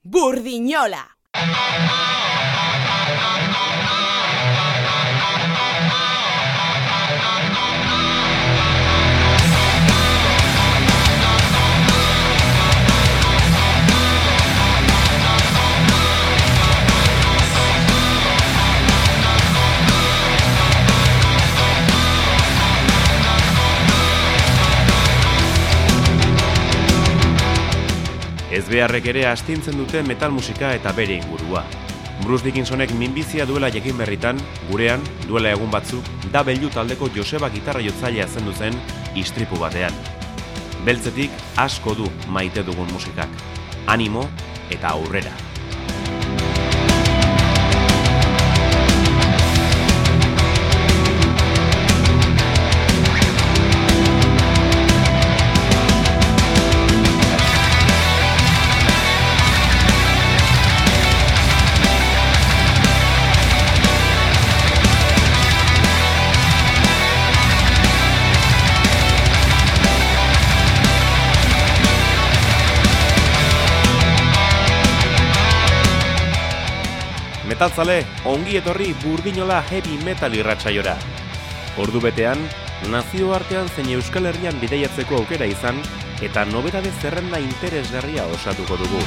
Burdinola. Ezbeharrek ere astintzen dute metal musika eta bere ingurua. Bruce Dickinsonek minbizia duela jakin berritan, gurean, duela egun batzuk, Da Bellu taldeko Joseba gitarra jotzailea zendu zen istripu batean. Beltzetik asko du maite dugun musikak. Animo eta aurrera. Metalzale, ongi etorri Burdinola heavy metal irratsaiora. Ordu betean, nazioartean zein Euskal Herrian bidaiatzeko aukera izan eta nobedade zerrenda interesgarria osatuko dugu.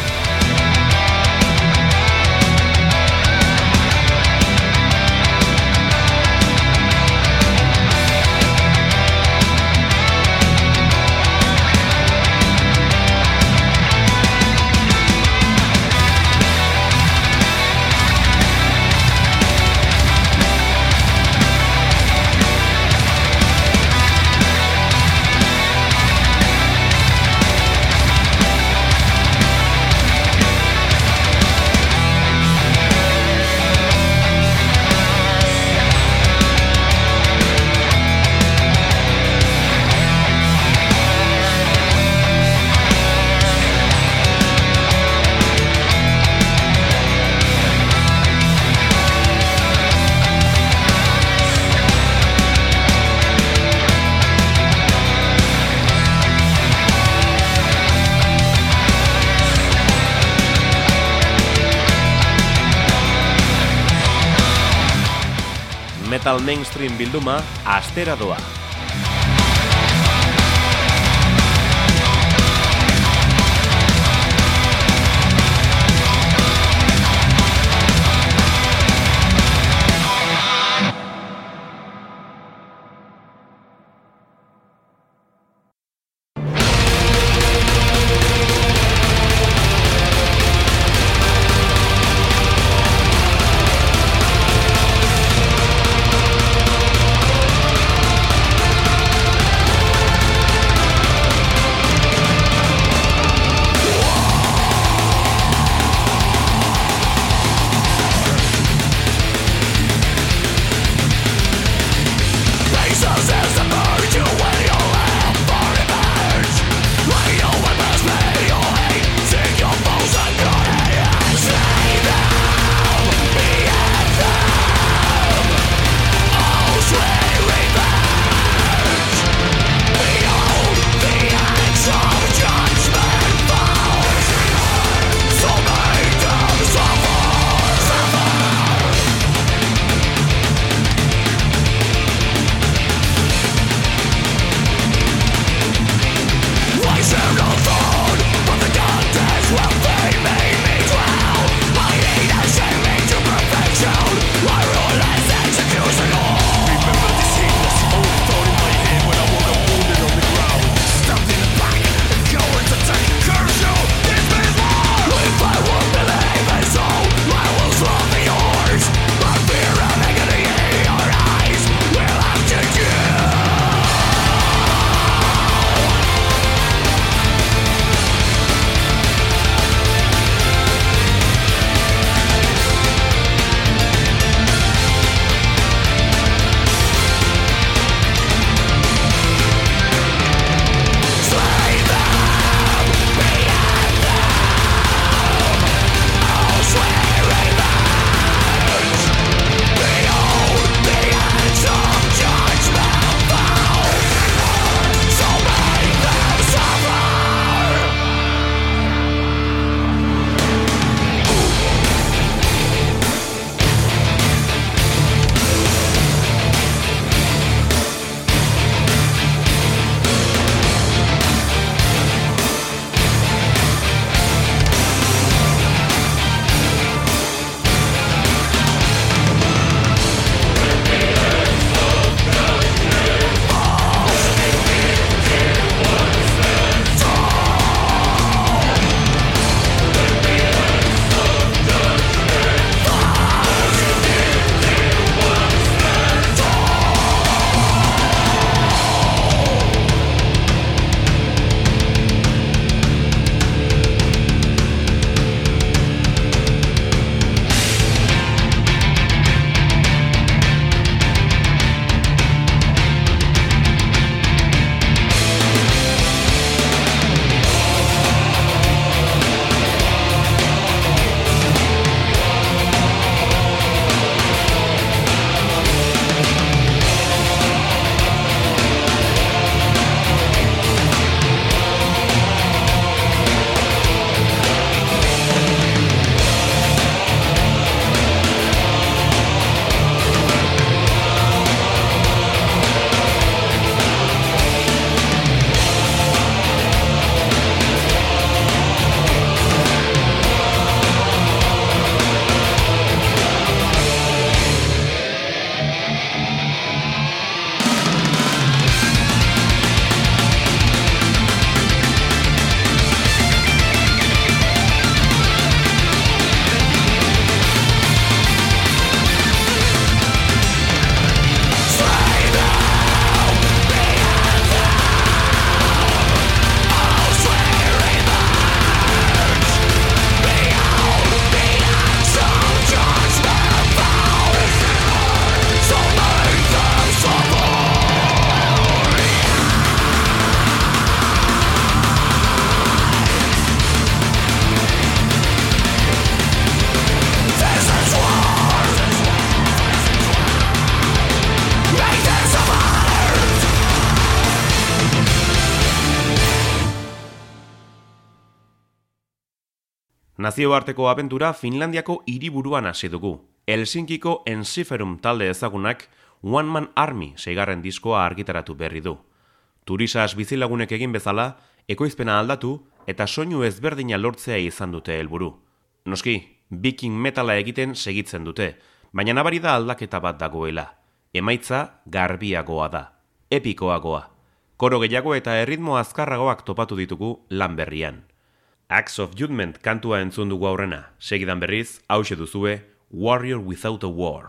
Metal mainstream bilduma astera doa. Nazioarteko abentura Finlandiako hiriburuan hasi dugu. Helsinkiko Ensiferum talde ezagunak One Man Army 6. diskoa argitaratu berri du. Turisas bizilagunek egin bezala, ekoizpena aldatu eta soinu ezberdina lortzea izan dute helburu. Noski, viking metala egiten segitzen dute, baina nabari da aldaketa bat dagoela. Emaitza garbiagoa da, epikoagoa. Koro gehiago eta erritmo azkarragoak topatu ditugu lan berrian. Acts of Judgment kantua entzun dugu aurrena, segidan berriz, hauxe duzue, Warrior Without a War.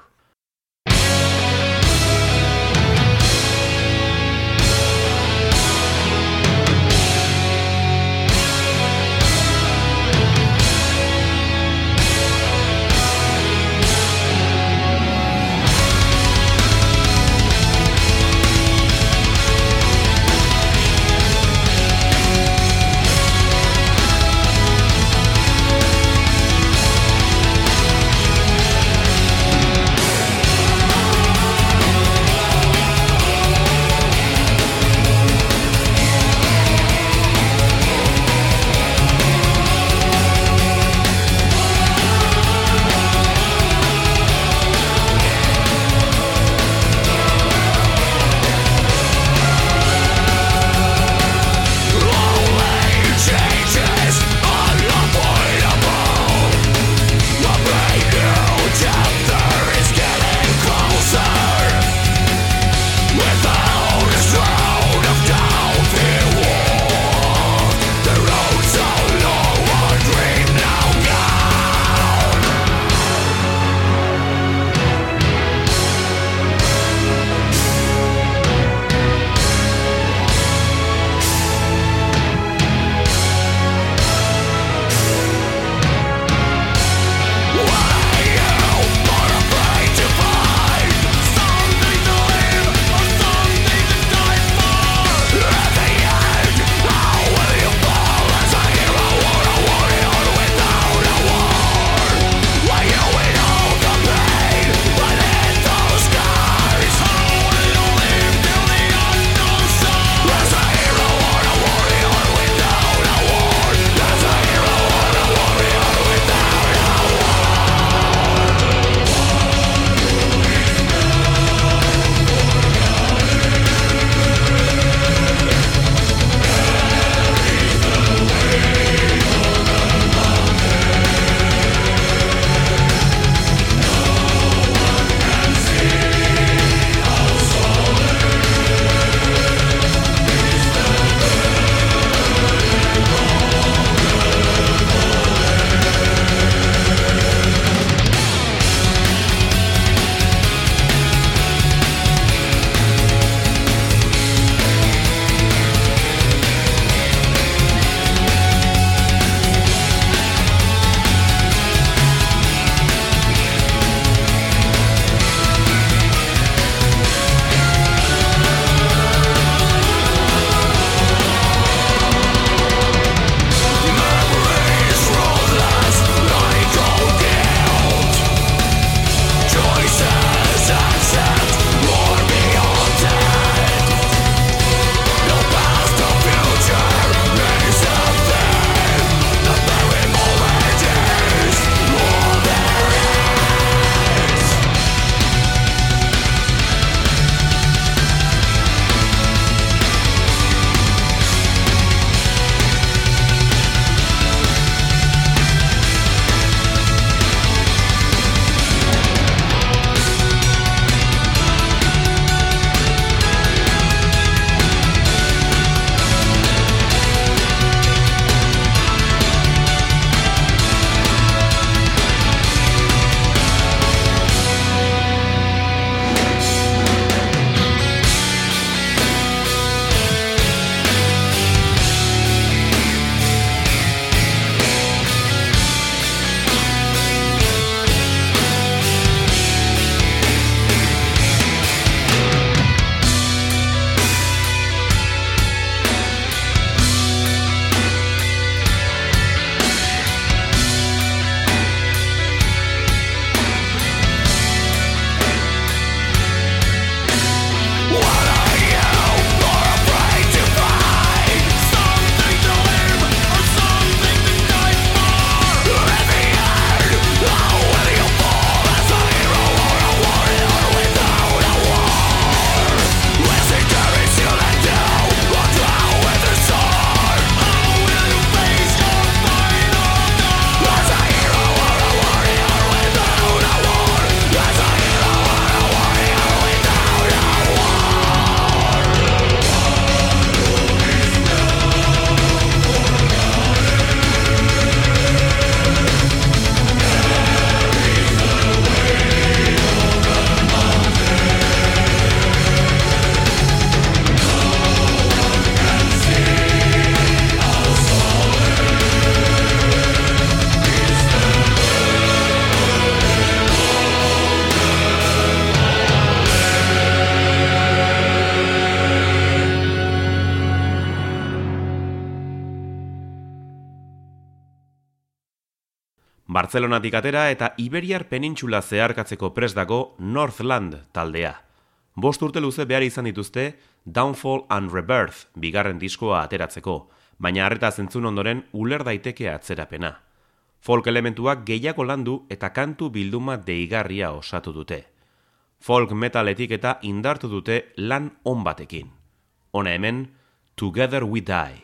Bartzelonatik atera eta Iberiar penintxula zeharkatzeko prest dago Northland taldea. 5 urte luze behar izan dituzte Downfall and Rebirth bigarren diskoa ateratzeko, baina arretaz entzun ondoren uler daiteke atzerapena. Folk elementuak gehiago landu eta kantu bilduma deigarria osatu dute. Folk metal etiketa indartu dute lan on batekin. Hona hemen, Together We Die.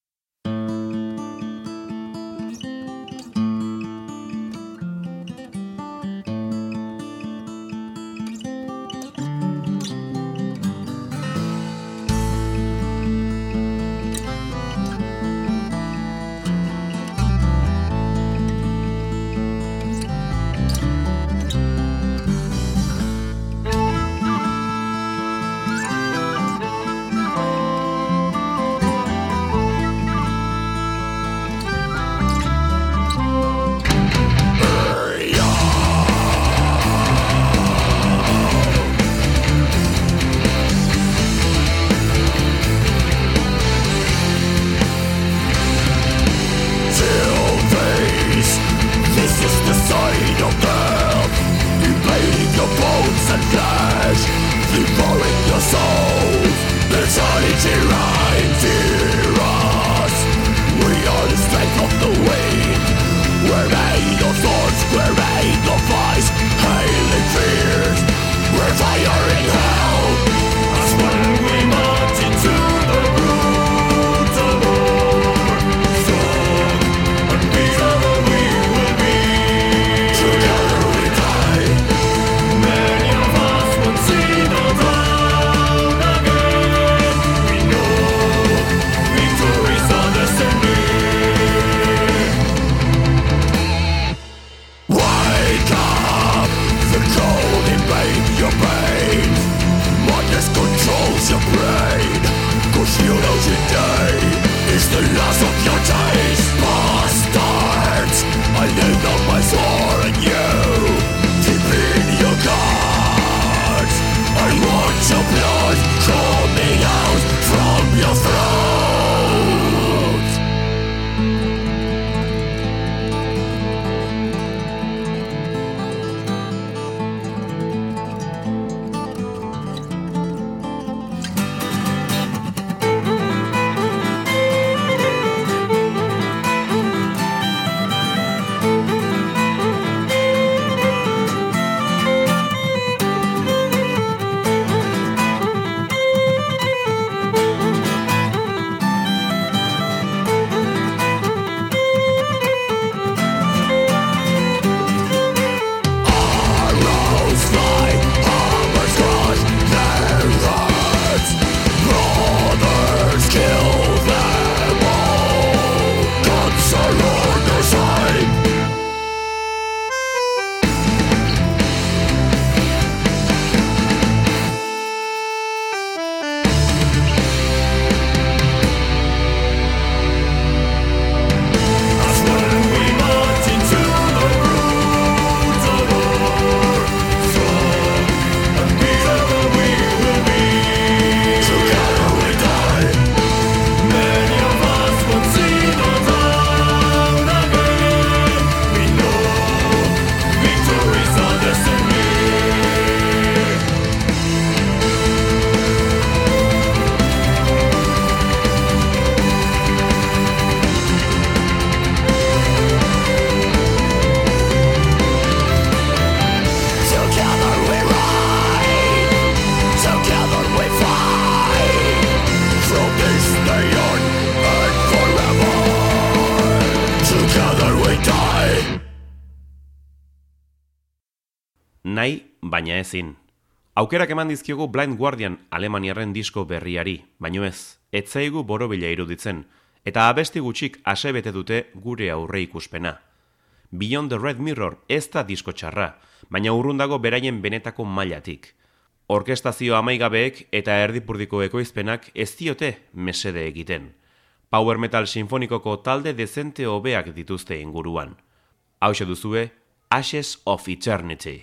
Nahi, baina ezin. Aukerak eman dizkiogu Blind Guardian Alemaniarren disko berriari, baino ez zaigu borobila iruditzen, eta abesti gutxik asebete dute gure aurre ikuspena. Beyond the Red Mirror ez da disko txarra, baina urrundago beraien benetako mailatik. Orkestazio amaigabeek eta erdipurdiko ekoizpenak ez diote mesede egiten. Power metal sinfonikoko talde dezente hobeak dituzte inguruan. Hauxe duzue, Ashes of Eternity.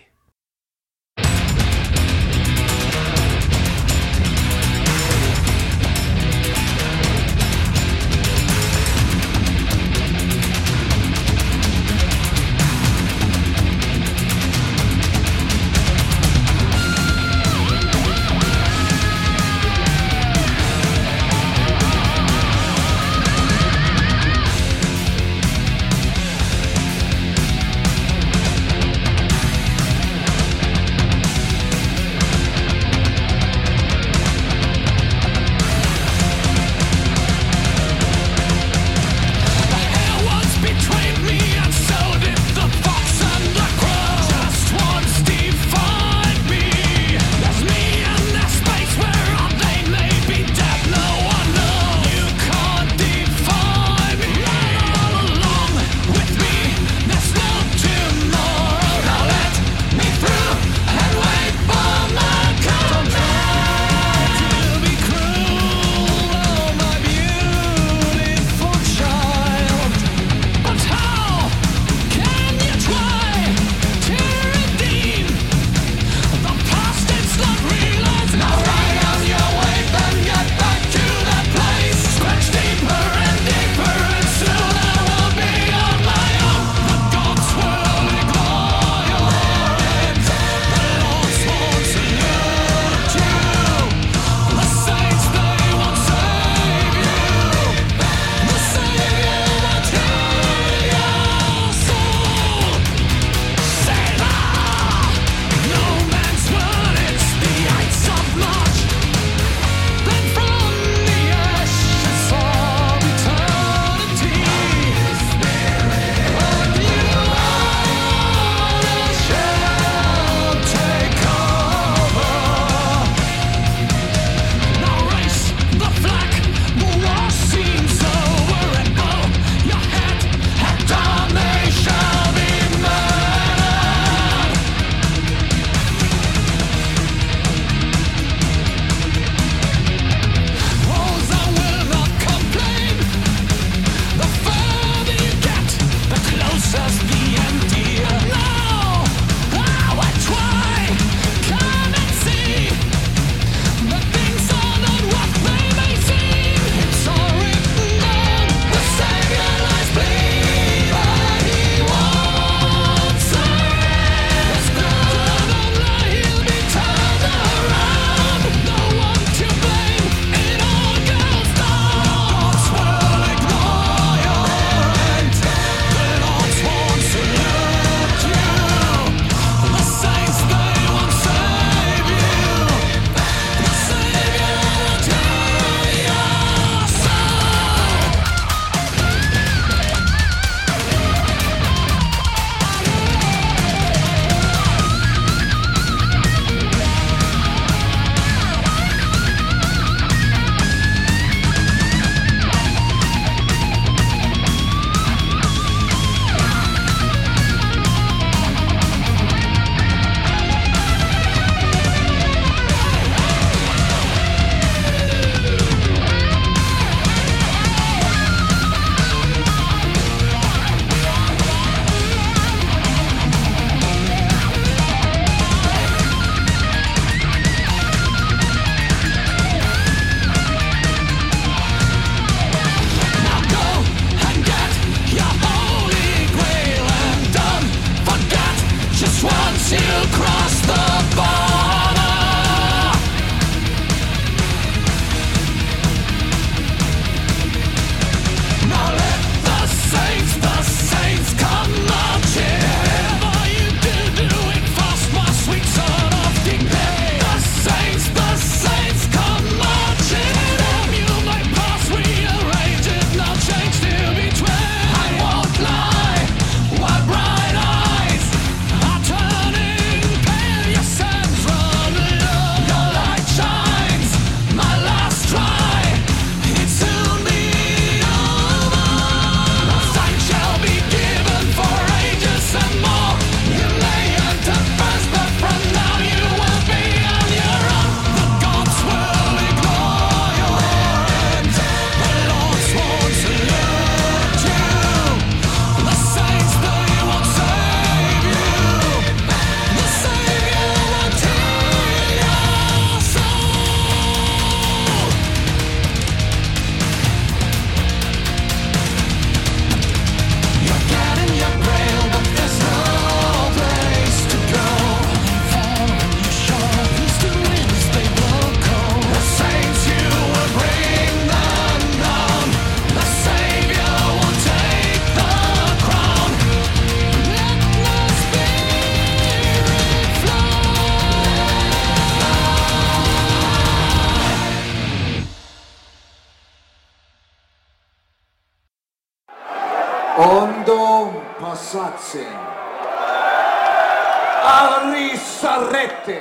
Adri Sarrete.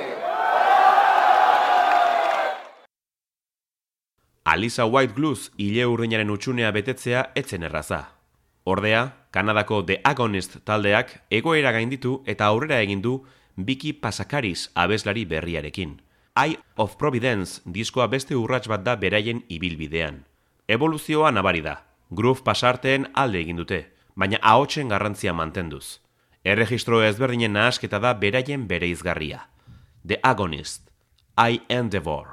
Alisa White Glues ile urdinaren utxunea betetzea etzen erraza. Ordea, Kanadako The Agonist taldeak egoera gainditu eta aurrera egin du Vicky Pasakaris abeslari berriarekin. Eye of Providence diskoa beste urrats bat da beraien ibilbidean. Evoluzioa nabari da. Groove pasarteen alde egin dute, baina ahotsen garrantzia mantenduz. Erregistro ezberdinen nahasketa da beraien bereizgarria. The Agonist, I Endeavor.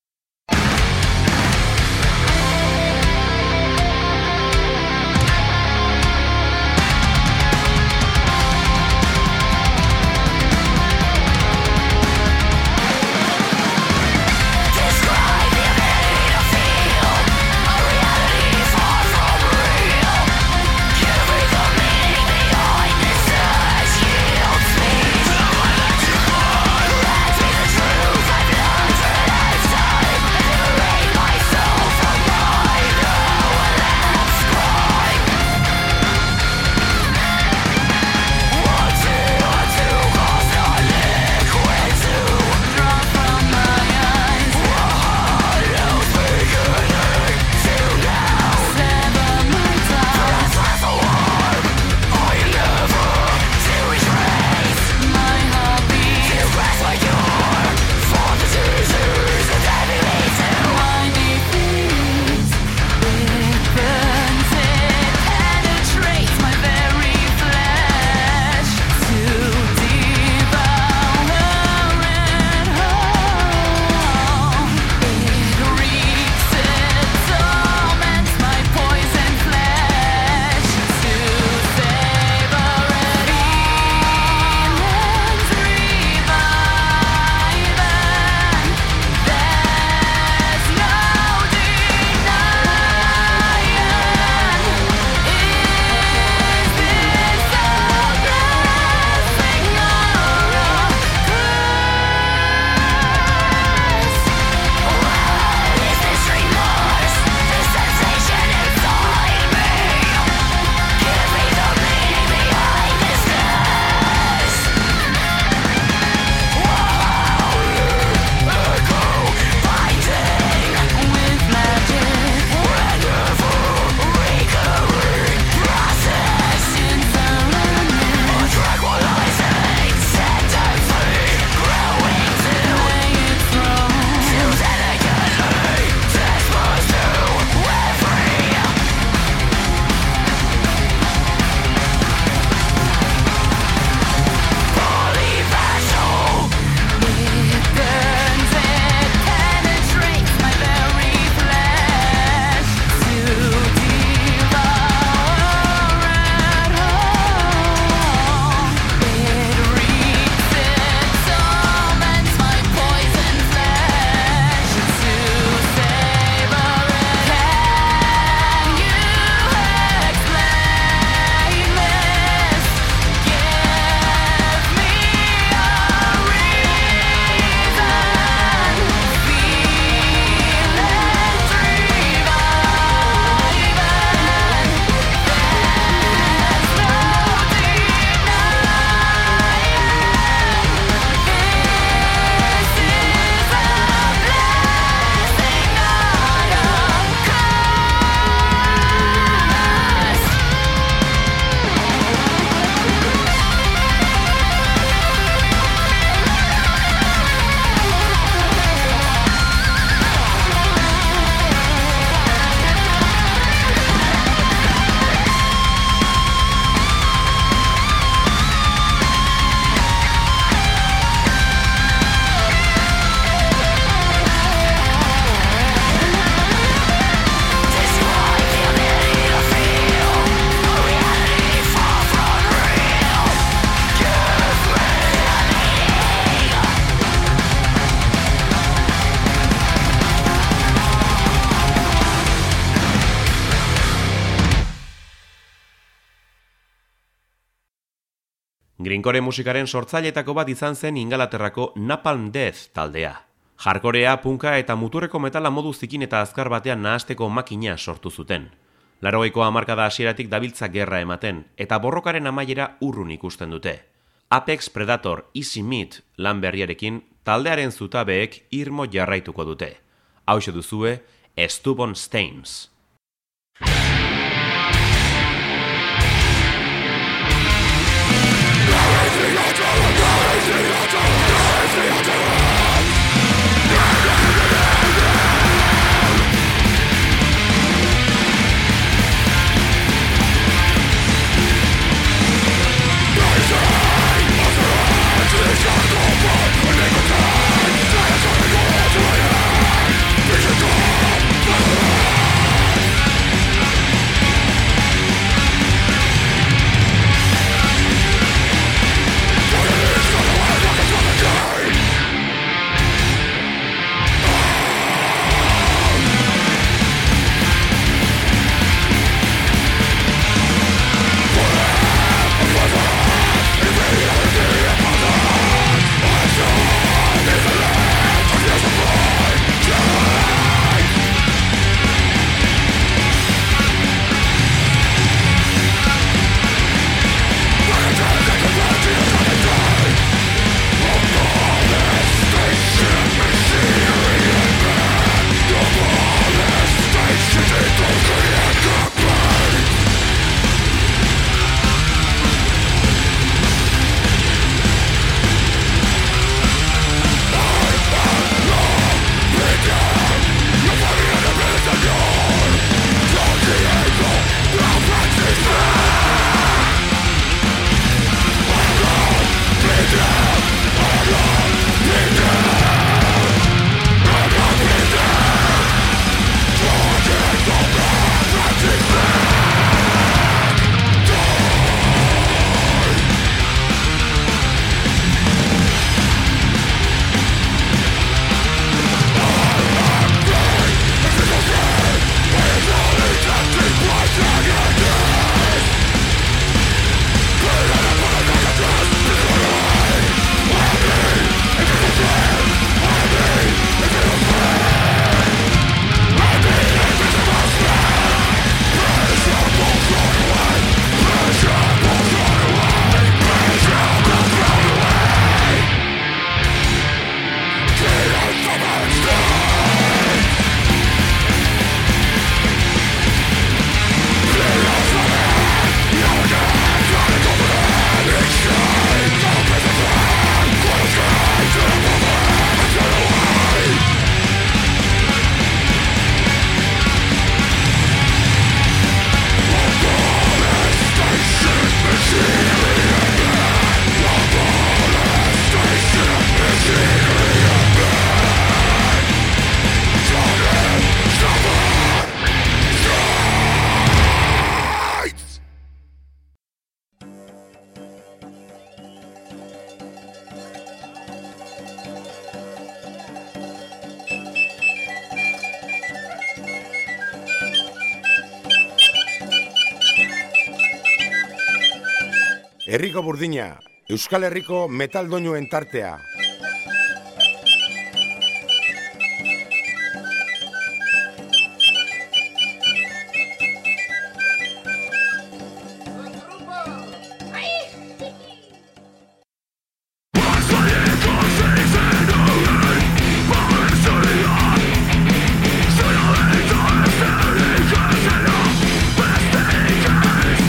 Greencore musikaren sortzailetako bat izan zen Ingalaterrako Napalm Death taldea. Hardcorea, punka eta muturreko metala modu zikin eta azkar batean nahasteko makina sortu zuten. 80ko hamarkada hasieratik dabiltza gerra ematen, eta borrokaren amaiera urrun ikusten dute. Apex Predator Easy Meat lan berriarekin taldearen zutabeek irmo jarraituko dute. Hauxe duzue, Stubborn Stains. Herriko burdina, Euskal Herriko metal doinuen tartea.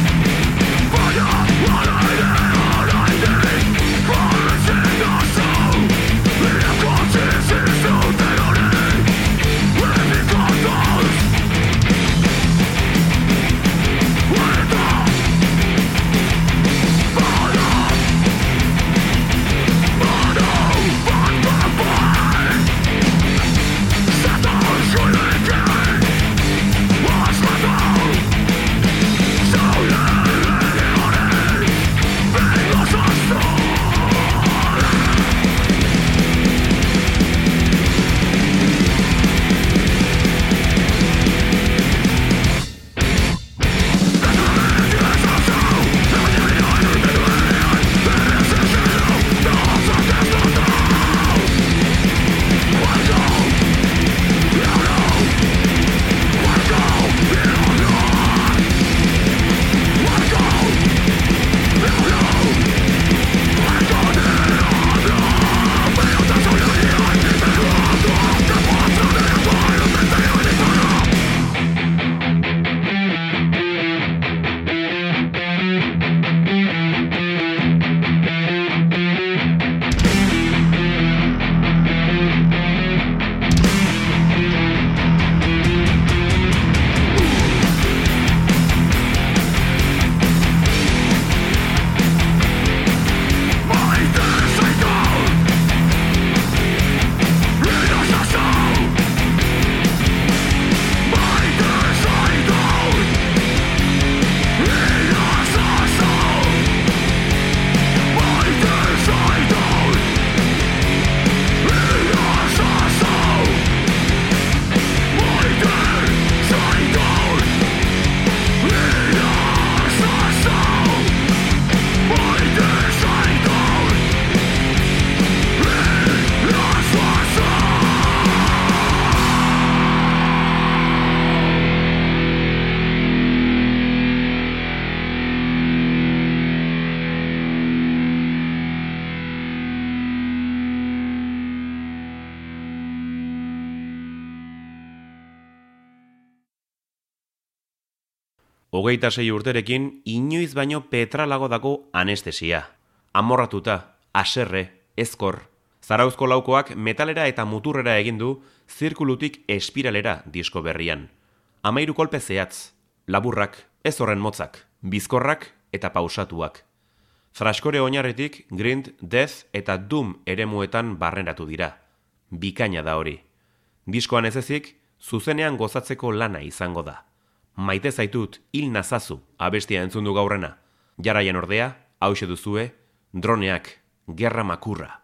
So 26 urterekin inoiz baino petralago dago anestesia. Amorratuta, aserre, ezkor. Zarauzko laukoak metalera eta muturrera egin du zirkulutik espiralera disko berrian. 13 kolpe zehatz, laburrak, ez horren motzak, bizkorrak eta pausatuak. Thraskore oinarritik grind, death eta doom eremuetan barneratu dira. Bikaina da hori. Diskoan ez ezik, zuzenean gozatzeko lana izango da. Maite zaitut hil nazazu abestia entzundu gaurrena. Jarraian ordea, hauxe duzue, droneak, gerra makurra.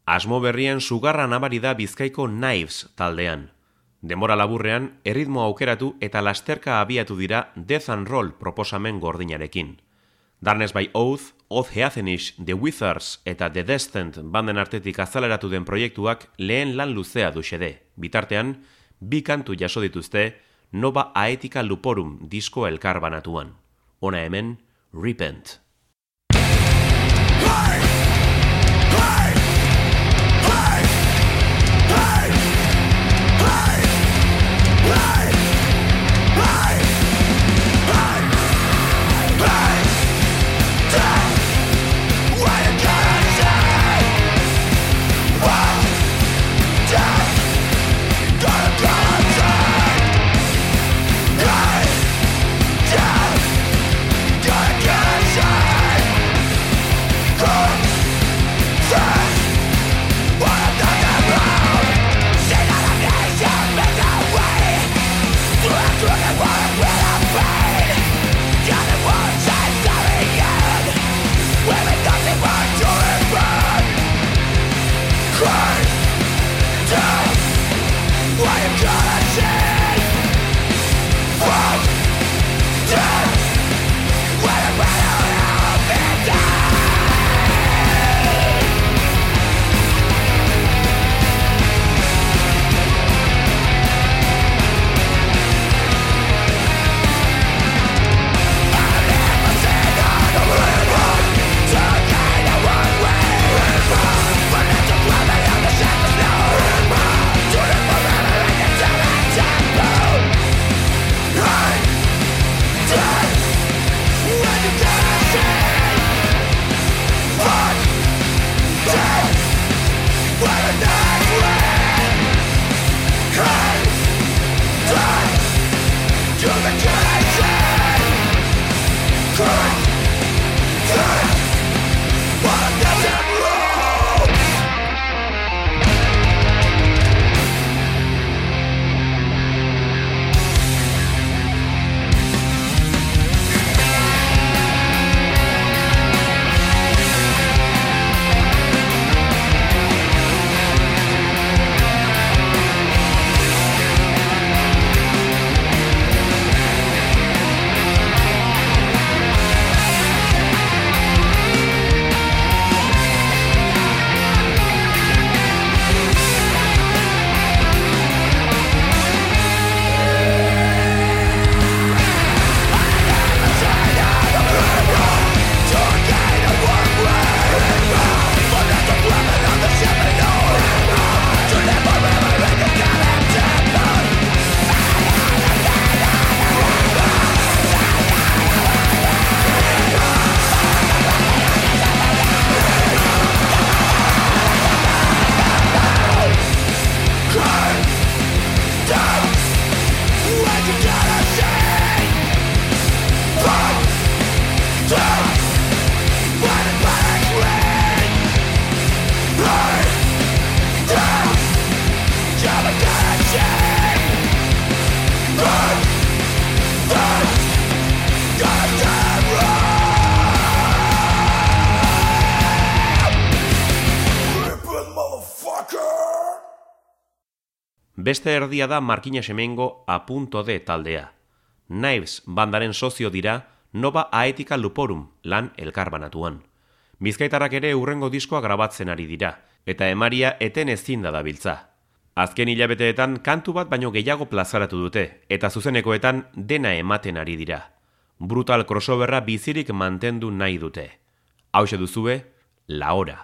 Asmo berrien sugarra nabari da Bizkaiko Knives taldean. Denbora laburrean, erritmo aukeratu eta lasterka abiatu dira Death and Roll proposamen gordinarekin. Darkness by Oath, Oath Heathenish, The Wizards eta The Descent banden artetik azaleratu den proiektuak lehen lan luzea du xede. Bitartean, 2 kantu jaso dituzte Nova Aetica Luporum disko elkar banatuan. Hona hemen, Repent. Beste erdia da Markina Semengo A.D taldea. Knives bandaren sozio dira Nova Aetica Luporum lan elkarbanatuan. Bizkaitarrak ere hurrengo diskoa grabatzen ari dira, eta emaria eten ezin da dabiltza. Azken hilabeteetan kantu bat baino gehiago plazaratu dute, eta zuzenekoetan dena ematen ari dira. Brutal crossoverra bizirik mantendu nahi dute. Hauxe duzue, La Hora.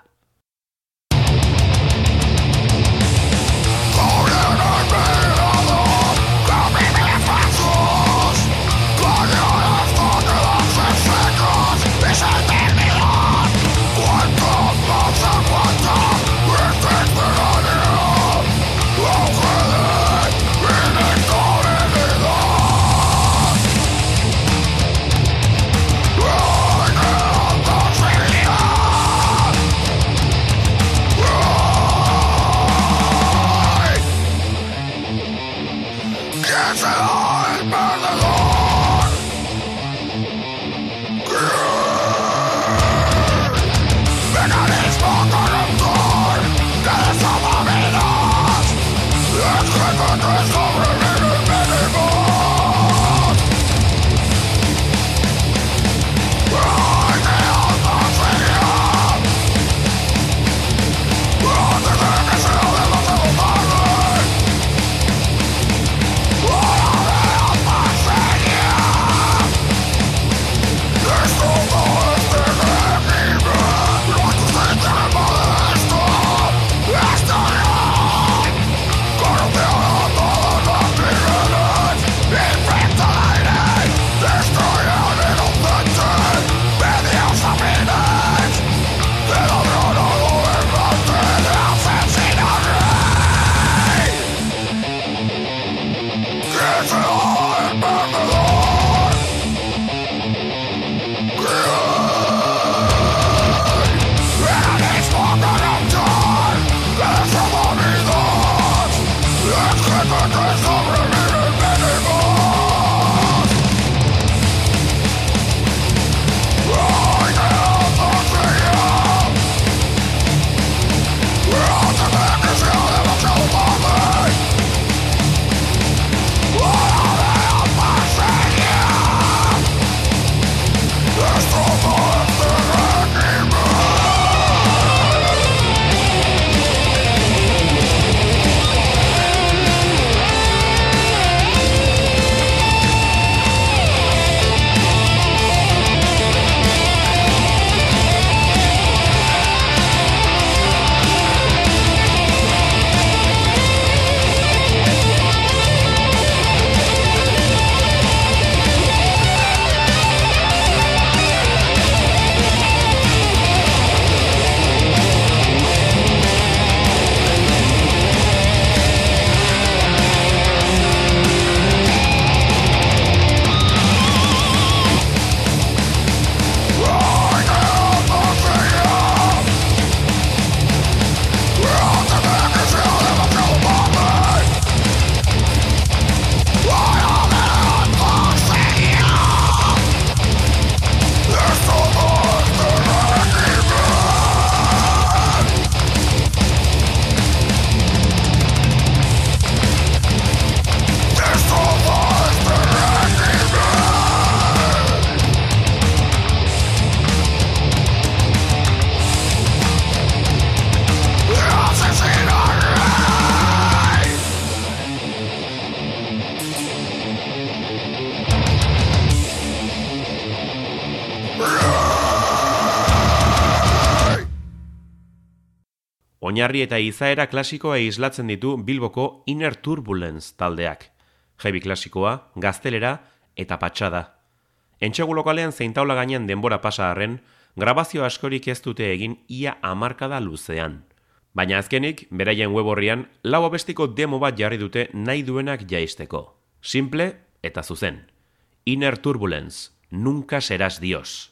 Oinarri eta izaera klasikoa islatzen ditu Bilboko Inner Turbulence taldeak. Heavy klasikoa, gaztelera eta patxada. Entsegu lokalean zein taula gainean denbora pasa arren, grabazio askorik ez dute egin ia hamarkada luzean. Baina azkenik, beraien web orrian, 4 abestiko demo bat jarri dute nahi duenak jaisteko. Simple eta zuzen. Inner Turbulence, nunca serás Dios.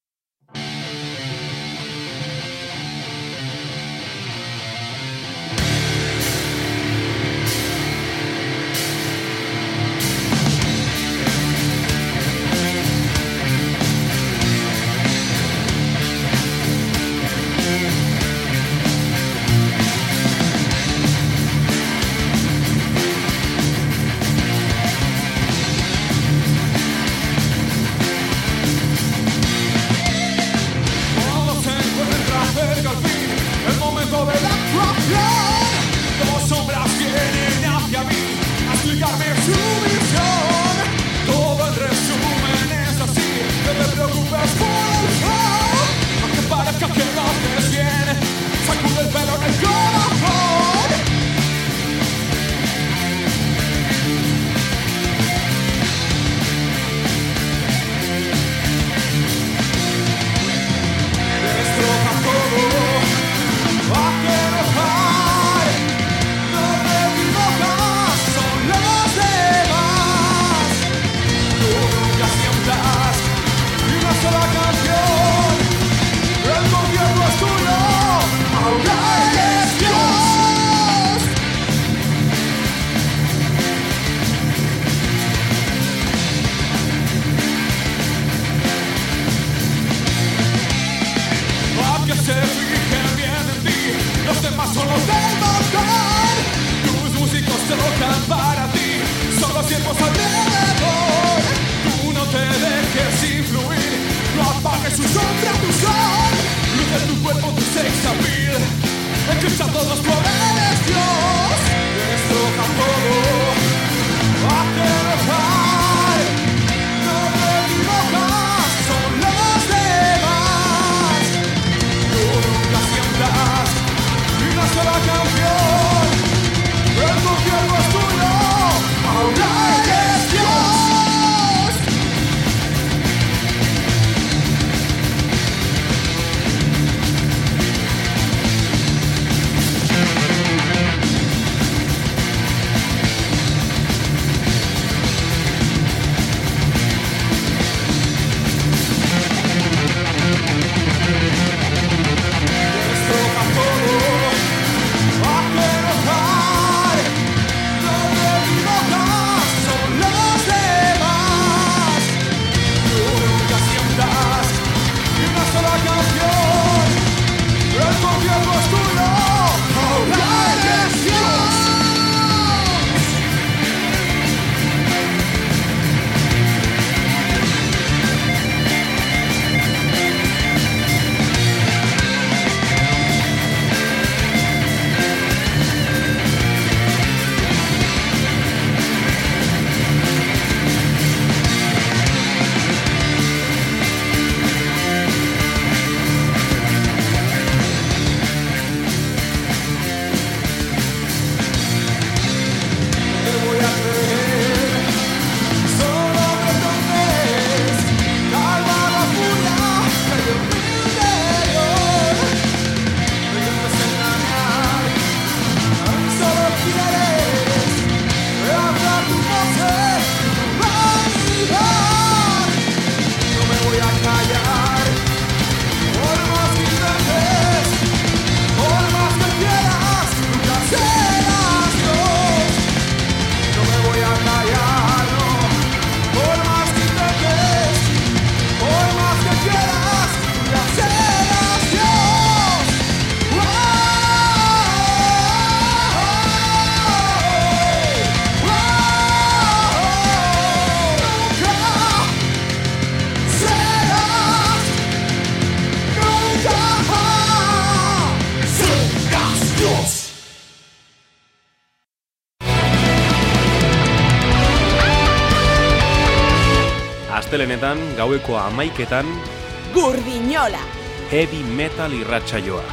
Astelenetan, gaueko 11etan, Gurdinola! Heavy Metal irratsaioa.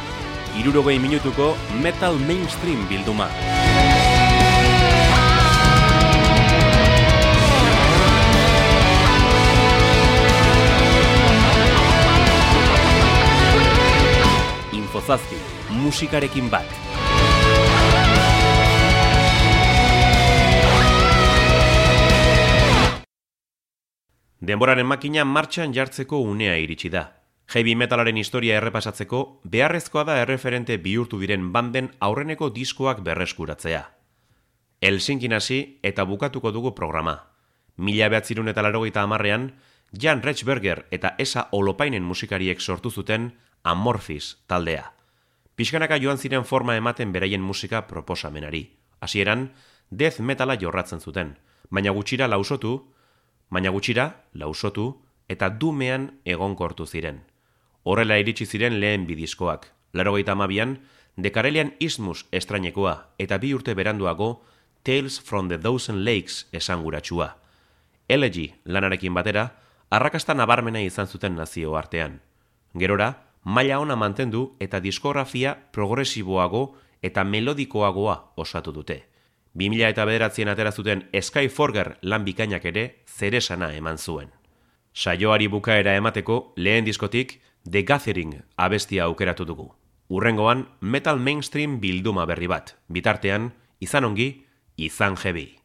60 minutuko metal mainstream bilduma. Infozazpi, musikarekin bat. Denboraren makina martxan jartzeko unea iritsi da. Heavy metalaren historia errepasatzeko, beharrezkoa da erreferente bihurtu diren banden aurreneko diskoak berreskuratzea. Helsinkin hasi eta bukatuko dugu programa. 1980ean, Jan Rechberger eta Esa Holopainen musikariek sortu zuten Amorphis taldea. Pixkanaka joan ziren forma ematen beraien musika proposamenari. Hasieran, death metala jorratzen zuten, baina gutxira lausotu eta dumean egonkortu ziren. Horrela iritsi ziren lehen bidiskoak. 82an, The Karelian Isthmus estrainekoa eta 2 urte beranduago Tales from the Thousand Lakes esanguratsua. Elegy lanarekin batera, arrakasta nabarmena izan zuten nazio artean. Gerora, maila ona mantendu eta diskografia progresiboago eta melodikoagoa osatu dute. 2009an atera zuten Skyforger lan bikainak ere zeresana eman zuen. Saioari bukaera emateko lehen diskotik The Gathering abestia aukeratu dugu. Hurrengoan metal mainstream bilduma berri bat. Bitartean, izan ongi, izan heavy.